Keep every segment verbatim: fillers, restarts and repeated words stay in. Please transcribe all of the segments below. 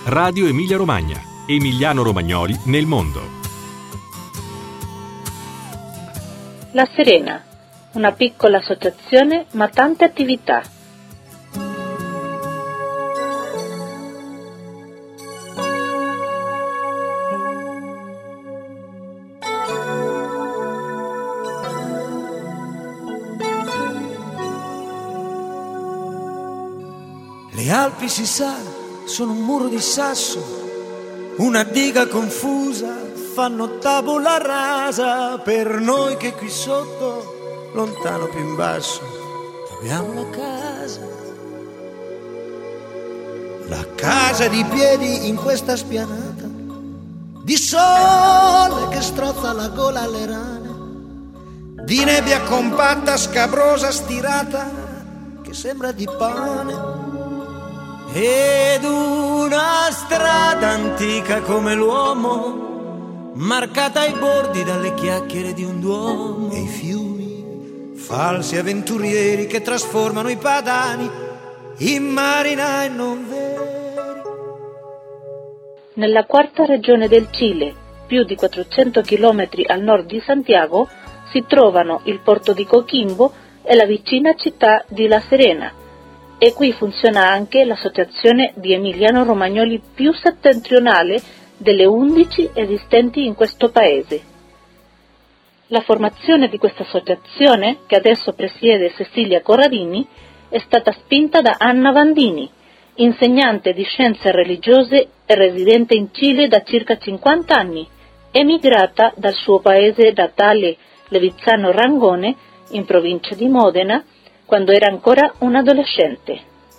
Radio Emilia Romagna. Emiliano Romagnoli nel mondo. La Serena, una piccola associazione ma tante attività. Le Alpi, si sa, sono un muro di sasso, una diga confusa, fanno tavola rasa per noi che qui sotto, lontano più in basso, abbiamo la casa. La casa di piedi in questa spianata, di sole che strozza la gola alle rane, di nebbia compatta, scabrosa, stirata, che sembra di pane. Ed una strada antica come l'uomo, marcata ai bordi dalle chiacchiere di un duomo. E i fiumi, falsi avventurieri che trasformano i padani in marinai non veri. Nella quarta regione del Cile, più di quattrocento chilometri al nord di Santiago, si trovano il porto di Coquimbo e la vicina città di La Serena. E qui funziona anche l'associazione di Emiliano Romagnoli più settentrionale delle undici esistenti in questo paese. La formazione di questa associazione, che adesso presiede Cecilia Corradini, è stata spinta da Anna Vandini, insegnante di scienze religiose e residente in Cile da circa cinquanta anni, emigrata dal suo paese natale Levizzano Rangone, in provincia di Modena, quando era ancora un adolescente.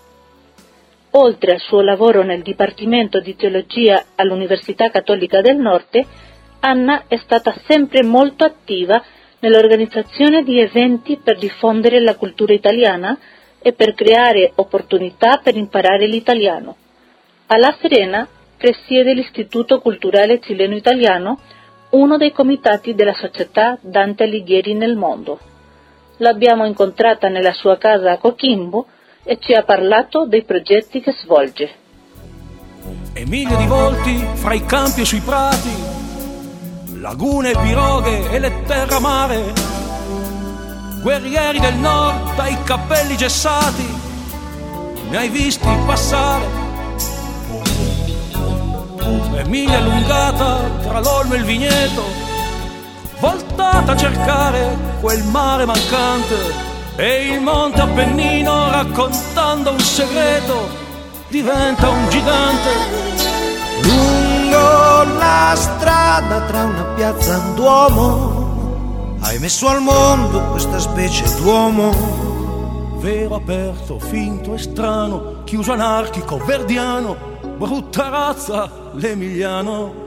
Oltre al suo lavoro nel Dipartimento di Teologia all'Università Cattolica del Nord, Anna è stata sempre molto attiva nell'organizzazione di eventi per diffondere la cultura italiana e per creare opportunità per imparare l'italiano. A La Serena presiede l'Istituto Culturale Cileno-Italiano, uno dei comitati della società Dante Alighieri nel mondo. L'abbiamo incontrata nella sua casa a Coquimbo e ci ha parlato dei progetti che svolge. E mille di volti fra i campi e sui prati, lagune, piroghe e le terramare, guerrieri del nord dai cappelli gessati, ne hai visti passare. E mille allungata tra l'olmo e il vigneto, voltata a cercare quel mare mancante, e il monte Appennino, raccontando un segreto, diventa un gigante. Lungo la strada tra una piazza e un duomo, hai messo al mondo questa specie d'uomo. Vero, aperto, finto e strano, chiuso, anarchico, verdiano, brutta razza, l'emiliano.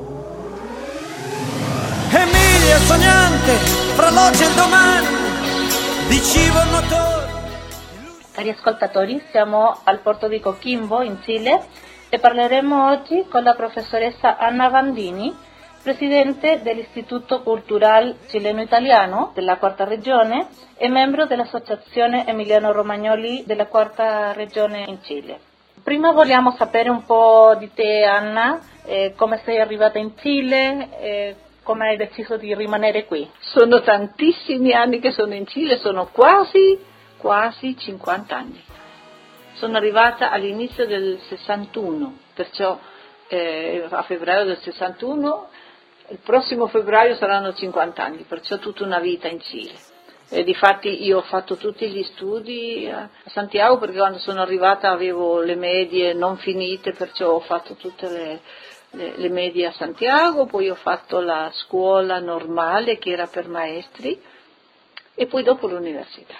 Emilia sognante, fra l'oggi e il domani, di cibo al motore. Cari ascoltatori, siamo al porto di Coquimbo in Cile e parleremo oggi con la professoressa Anna Vandini, presidente dell'Istituto Cultural Cileno-Italiano della quarta regione e membro dell'Associazione Emiliano Romagnoli della quarta regione in Cile. Prima vogliamo sapere un po' di te, Anna, eh, come sei arrivata in Cile, eh, come hai deciso di rimanere qui? Sono tantissimi anni che sono in Cile, sono quasi, quasi cinquanta anni. Sono arrivata all'inizio del sessantuno, perciò eh, a febbraio del sessantuno, il prossimo febbraio saranno cinquanta anni, perciò tutta una vita in Cile. E difatti io ho fatto tutti gli studi a Santiago, perché quando sono arrivata avevo le medie non finite, perciò ho fatto tutte le... Le, le medie a Santiago, poi ho fatto la scuola normale che era per maestri e poi dopo l'università.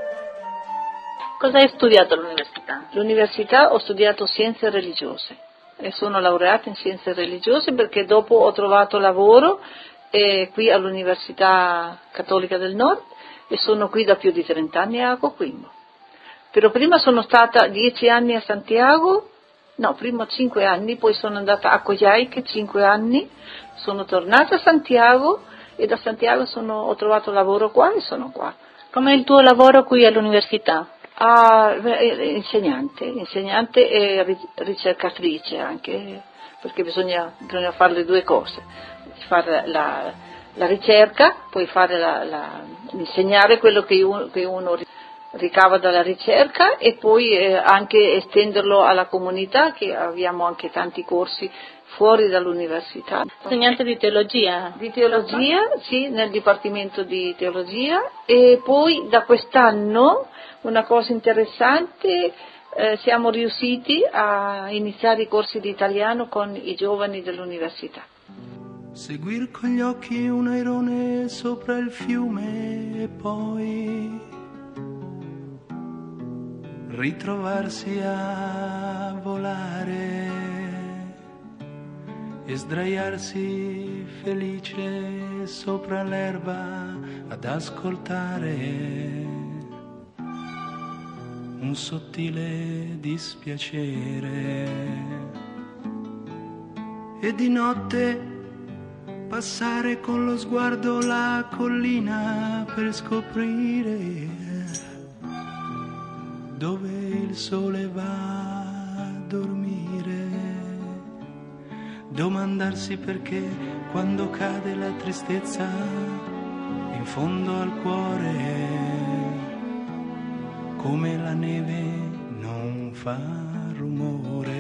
Cosa hai studiato all'università? All'università ho studiato scienze religiose, e sono laureata in scienze religiose perché dopo ho trovato lavoro eh, qui all'Università Cattolica del Nord e sono qui da più di trenta anni a Coquimbo. Però prima sono stata dieci anni a Santiago, no, prima cinque anni, poi sono andata a Coyhaique cinque anni, sono tornata a Santiago e da Santiago sono, ho trovato lavoro qua e sono qua. Com'è il tuo lavoro qui all'università? Ah, insegnante, insegnante e ricercatrice anche, perché bisogna, bisogna fare le due cose, fare la, la ricerca, poi fare la, la, insegnare quello che uno, che uno ricava dalla ricerca e poi eh, anche estenderlo alla comunità, che abbiamo anche tanti corsi fuori dall'università. Insegnante di teologia? Di teologia, sì, nel Dipartimento di Teologia, e poi da quest'anno una cosa interessante, eh, siamo riusciti a iniziare i corsi di italiano con i giovani dell'università. Seguir con gli occhi un airone sopra il fiume e poi ritrovarsi a volare e sdraiarsi felice sopra l'erba ad ascoltare un sottile dispiacere e di notte passare con lo sguardo la collina per scoprire dove il sole va a dormire, domandarsi perché quando cade la tristezza in fondo al cuore, come la neve non fa rumore,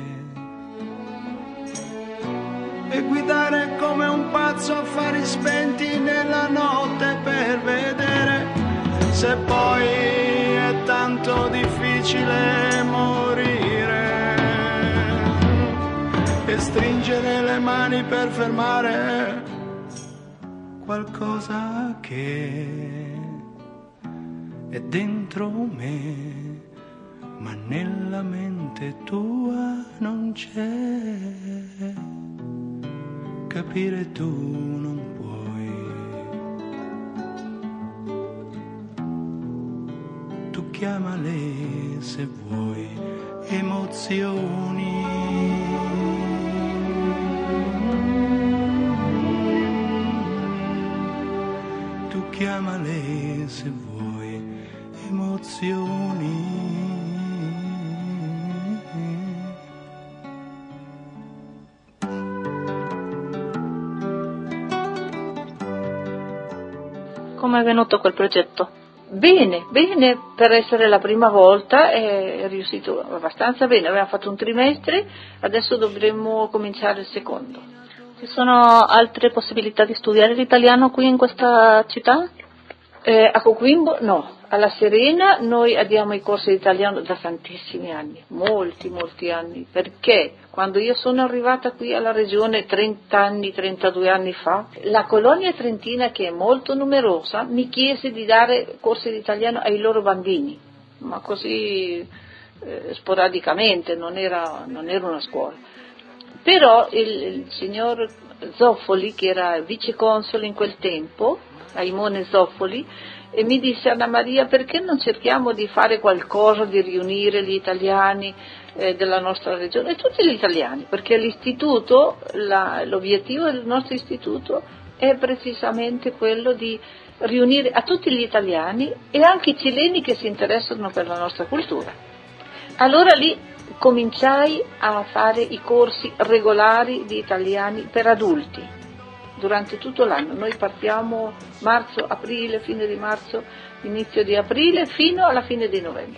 e guidare come un pazzo a fari spenti nella notte per vedere se poi è tanto difficile morire e stringere le mani per fermare qualcosa che è dentro me, ma nella mente tua non c'è. Capire tu non puoi. Tu chiamale se vuoi emozioni. Tu chiamale se vuoi emozioni. Come è venuto quel progetto? Bene, bene, per essere la prima volta è riuscito abbastanza bene, abbiamo fatto un trimestre, adesso dovremmo cominciare il secondo. Ci sono altre possibilità di studiare l'italiano qui in questa città? Eh, a Coquimbo no, alla Serena noi abbiamo i corsi di italiano da tantissimi anni, molti molti anni, perché quando io sono arrivata qui alla regione trenta anni, trentadue anni fa, la colonia trentina, che è molto numerosa, mi chiese di dare corsi di italiano ai loro bambini, ma così eh, sporadicamente, non era, non era una scuola. Però il, il signor Zoffoli, che era viceconsole in quel tempo, Aimone Zoffoli, e mi disse: Anna Maria, perché non cerchiamo di fare qualcosa, di riunire gli italiani eh, della nostra regione, e tutti gli italiani, perché l'istituto, la, l'obiettivo del nostro istituto è precisamente quello di riunire a tutti gli italiani e anche i cileni che si interessano per la nostra cultura. Allora lì cominciai a fare i corsi regolari di italiani per adulti. Durante tutto l'anno, noi partiamo marzo, aprile, fine di marzo, inizio di aprile, fino alla fine di novembre.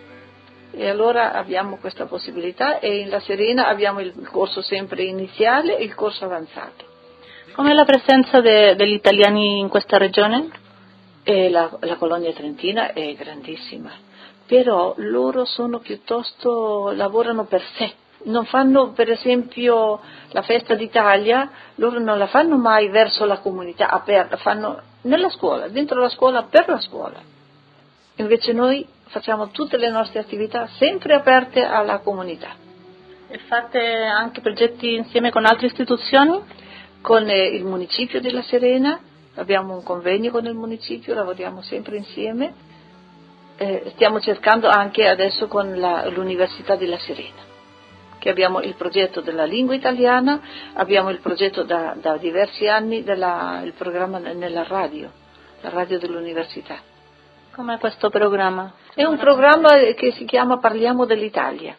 E allora abbiamo questa possibilità, e in La Serena abbiamo il corso sempre iniziale e il corso avanzato. Com'è la presenza de, degli italiani in questa regione? E la, la colonia trentina è grandissima, però loro sono piuttosto, lavorano per sé. Non fanno, per esempio, la festa d'Italia, loro non la fanno mai verso la comunità aperta, fanno nella scuola, dentro la scuola, per la scuola. Invece noi facciamo tutte le nostre attività sempre aperte alla comunità. E fate anche progetti insieme con altre istituzioni? Con eh, il municipio della Serena, abbiamo un convegno con il municipio, lavoriamo sempre insieme, eh, stiamo cercando anche adesso con la, l'Università della Serena, che abbiamo il progetto della lingua italiana, abbiamo il progetto da, da diversi anni del programma nella radio, la radio dell'università. Com'è questo programma? È un programma che si chiama Parliamo dell'Italia.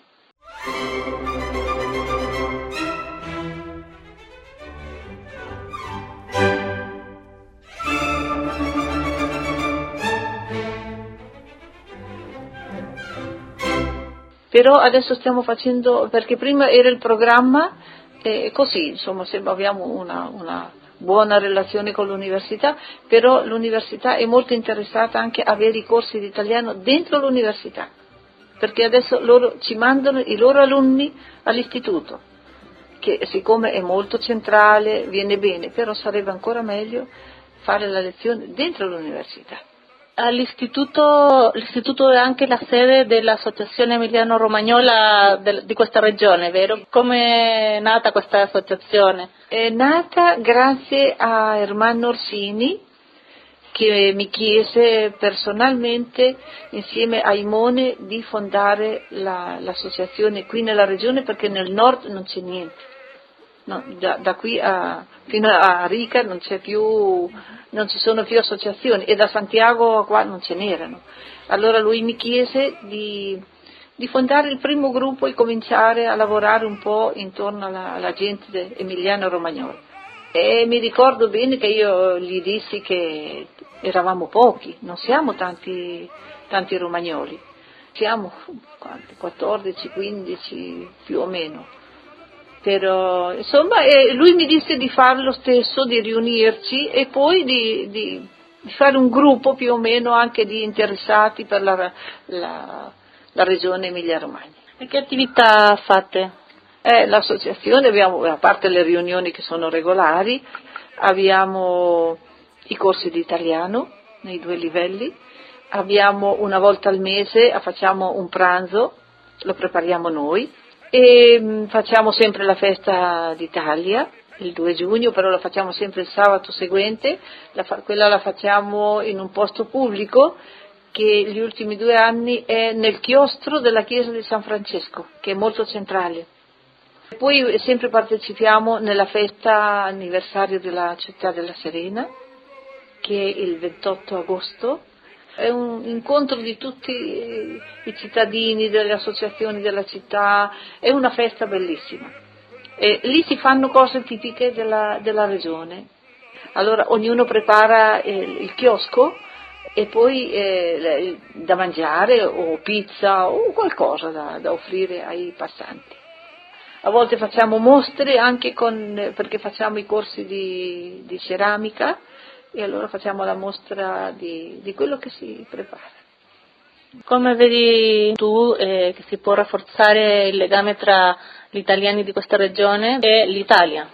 Però adesso stiamo facendo, perché prima era il programma eh, così, insomma, abbiamo una, una buona relazione con l'università, però l'università è molto interessata anche a avere i corsi di italiano dentro l'università, perché adesso loro ci mandano i loro alunni all'istituto, che siccome è molto centrale viene bene, però sarebbe ancora meglio fare la lezione dentro l'università. All'istituto, l'istituto è anche la sede dell'Associazione Emiliano Romagnola de, di questa regione, vero? Come è nata questa associazione? È nata grazie a Ermanno Orsini, che mi chiese personalmente, insieme a Imone, di fondare la, l'associazione qui nella regione, perché nel nord non c'è niente. No, da, da qui a, fino a Rica non c'è più, non ci sono più associazioni, e da Santiago qua non ce n'erano. Allora lui mi chiese di, di fondare il primo gruppo e cominciare a lavorare un po' intorno alla, alla gente di Emiliano Romagnolo. E mi ricordo bene che io gli dissi che eravamo pochi, non siamo tanti, tanti romagnoli, siamo quattordici, quindici più o meno. Però, insomma, eh, lui mi disse di fare lo stesso, di riunirci e poi di, di, di fare un gruppo più o meno anche di interessati per la, la, la regione Emilia-Romagna. E che attività fate? Eh, l'associazione, abbiamo, a parte le riunioni che sono regolari, abbiamo i corsi di italiano nei due livelli, abbiamo una volta al mese, facciamo un pranzo, lo prepariamo noi, e facciamo sempre la festa d'Italia il due giugno, però la facciamo sempre il sabato seguente, la fa, quella la facciamo in un posto pubblico che gli ultimi due anni è nel chiostro della chiesa di San Francesco, che è molto centrale. Poi sempre partecipiamo nella festa anniversario della città della Serena, che è il ventotto agosto. È un incontro di tutti i cittadini, delle associazioni della città, è una festa bellissima. E lì si fanno cose tipiche della, della regione. Allora ognuno prepara eh, il chiosco e poi eh, da mangiare o pizza o qualcosa da, da offrire ai passanti. A volte facciamo mostre anche con, perché facciamo i corsi di, di ceramica, e allora facciamo la mostra di, di quello che si prepara. Come vedi tu eh, che si può rafforzare il legame tra gli italiani di questa regione e l'Italia?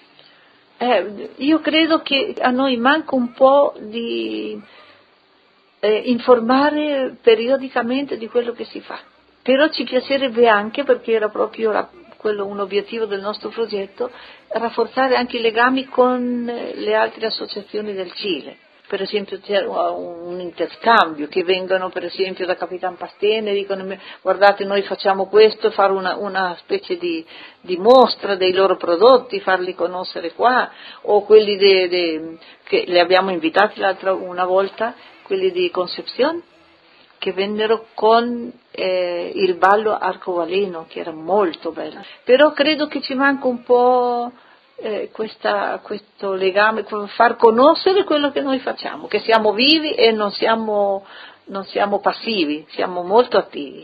Eh, io credo che a noi manca un po' di eh, informare periodicamente di quello che si fa, però ci piacerebbe anche, perché era proprio la, quello un obiettivo del nostro progetto, rafforzare anche i legami con le altre associazioni del Cile. Per esempio c'è un interscambio, che vengono per esempio da Capitan Pastene e dicono: guardate, noi facciamo questo, fare una, una specie di, di mostra dei loro prodotti, farli conoscere qua, o quelli de, de, che li abbiamo invitati l'altra una volta, quelli di Concepción, che vennero con eh, il ballo arcobaleno, che era molto bello. Però credo che ci manca un po' eh, questa, questo legame, far conoscere quello che noi facciamo, che siamo vivi e non siamo, non siamo passivi, siamo molto attivi.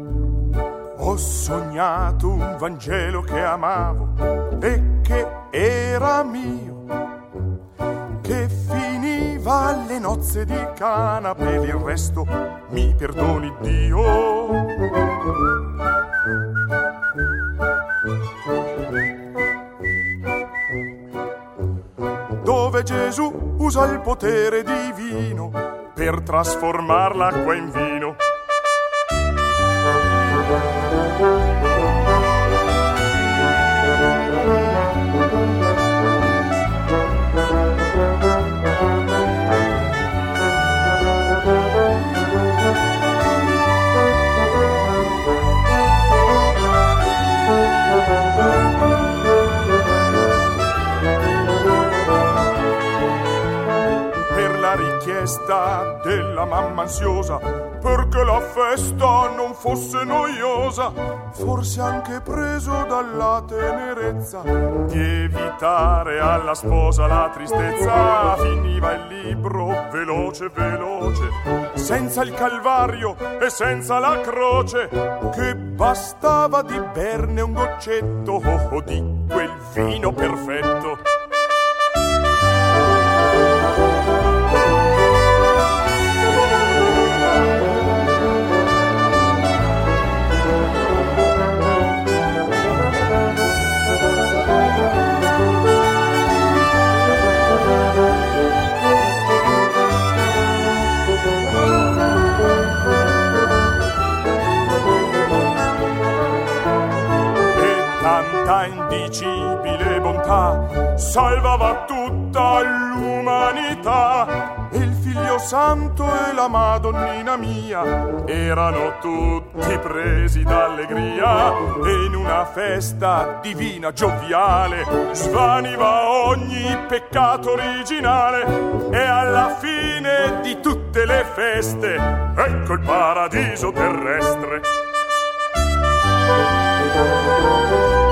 Ho sognato un Vangelo che amavo e che era mio, che finiva alle nozze di Cana, per il resto mi perdoni Dio. Dove Gesù usa il potere divino per trasformar l'acqua in vino. Richiesta della mamma ansiosa perché la festa non fosse noiosa, forse anche preso dalla tenerezza di evitare alla sposa la tristezza, finiva il libro veloce veloce, senza il calvario e senza la croce, che bastava di berne un goccetto oh, oh, di quel vino perfetto. Tanta indicibile bontà salvava tutta l'umanità, e il Figlio Santo e la Madonnina mia erano tutti presi d'allegria, e in una festa divina gioviale svaniva ogni peccato originale, e alla fine di tutte le feste ecco il paradiso terrestre.